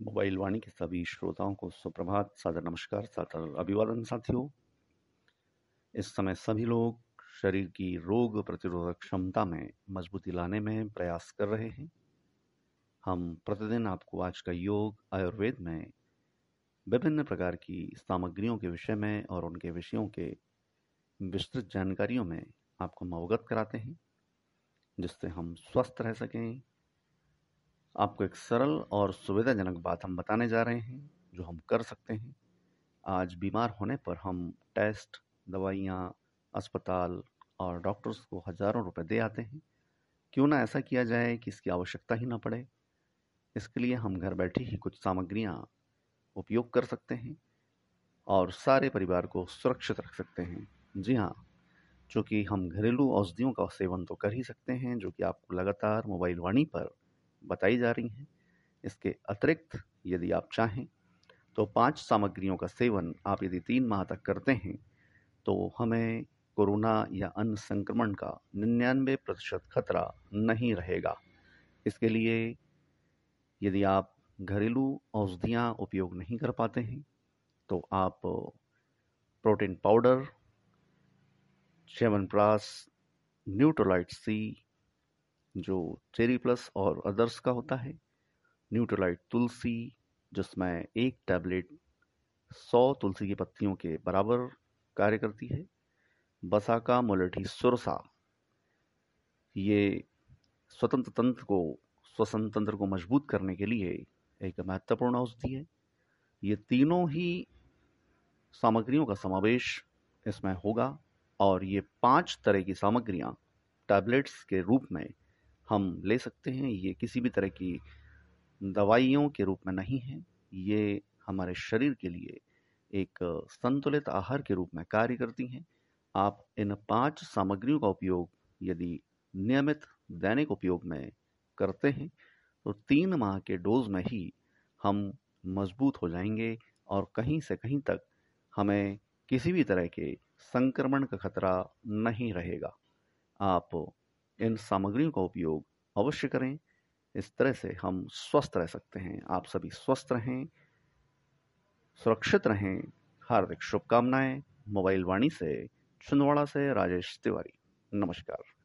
Mobile वाणी के सभी श्रोताओं को सुप्रभात, सादर नमस्कार, सादर अभिवादन साथियों। इस समय सभी लोग शरीर की रोग प्रतिरोधक क्षमता में मजबूती लाने में प्रयास कर रहे हैं। हम प्रतिदिन आपको आज का योग आयुर्वेद में विभिन्न प्रकार की सामग्रियों के विषय में और उनके विषयों के विस्तृत जानकारियों में आपको अवगत कराते हैं, जिससे हम स्वस्थ रह सकें। आपको एक सरल और सुविधाजनक बात हम बताने जा रहे हैं, जो हम कर सकते हैं। आज बीमार होने पर हम टेस्ट, दवाइयाँ, अस्पताल और डॉक्टर्स को हज़ारों रुपए दे आते हैं। क्यों ना ऐसा किया जाए कि इसकी आवश्यकता ही ना पड़े। इसके लिए हम घर बैठे ही कुछ सामग्रियाँ उपयोग कर सकते हैं और सारे परिवार को सुरक्षित रख सकते हैं। जी हाँ, चूँकि हम घरेलू औषधियों का सेवन तो कर ही सकते हैं, जो कि आपको लगातार मोबाइल वाणी पर बताई जा रही हैं। इसके अतिरिक्त यदि आप चाहें तो 5 सामग्रियों का सेवन आप यदि 3 माह तक करते हैं, तो हमें कोरोना या अन्य संक्रमण का 99% खतरा नहीं रहेगा। इसके लिए यदि आप घरेलू औषधियाँ उपयोग नहीं कर पाते हैं, तो आप protein powder, chyawanprash, Nutrilite C, जो चेरी प्लस और अदर्स का होता है, न्यूट्रोलाइट तुलसी, जिसमें 1 टैबलेट 100 तुलसी की पत्तियों के बराबर कार्य करती है, बसाका मुलेठी सुरसा, ये श्वसन तंत्र को मजबूत करने के लिए एक महत्वपूर्ण औषधि है। ये तीनों ही सामग्रियों का समावेश इसमें होगा और ये 5 तरह की सामग्रियां टैबलेट्स के रूप में हम ले सकते हैं। ये किसी भी तरह की दवाइयों के रूप में नहीं है। ये हमारे शरीर के लिए एक संतुलित आहार के रूप में कार्य करती हैं। आप इन 5 सामग्रियों का उपयोग यदि नियमित दैनिक उपयोग में करते हैं, तो 3 माह के डोज में ही हम मजबूत हो जाएंगे और कहीं से कहीं तक हमें किसी भी तरह के संक्रमण का खतरा नहीं रहेगा। आप इन सामग्रियों का उपयोग अवश्य करें। इस तरह से हम स्वस्थ रह सकते हैं। आप सभी स्वस्थ रहें, सुरक्षित रहें। हार्दिक शुभकामनाएं। मोबाइल वाणी से छिंदवाड़ा से राजेश तिवारी। नमस्कार।